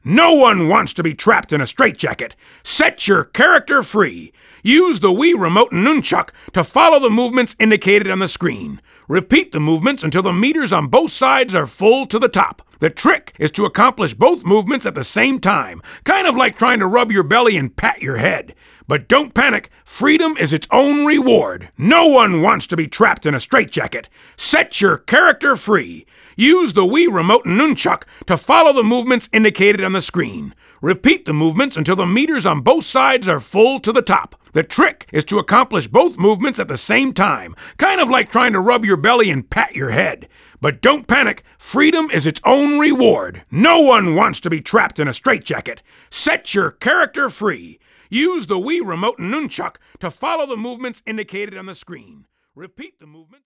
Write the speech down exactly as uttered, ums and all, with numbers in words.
No one wants to be trapped in a straitjacket. Set your character free. Use the Wii Remote Nunchuck to follow the movements indicated on the screen. Repeat the movements until the meters on both sides are full to the top. The trick is to accomplish both movements at the same time, kind of like trying to rub your belly and pat your head. But don't panic, freedom is its own reward. No one wants to be trapped in a straitjacket. Set your character free. Use the Wii Remote Nunchuck to follow the movements indicated on the screen. Repeat the movements until the meters on both sides are full to the top. The trick is to accomplish both movements at the same time, kind of like trying to rub your belly and pat your head. But don't panic, freedom is its own reward. No one wants to be trapped in a straitjacket. Set your character free. Use the Wii Remote Nunchuck to follow the movements indicated on the screen. Repeat the movement.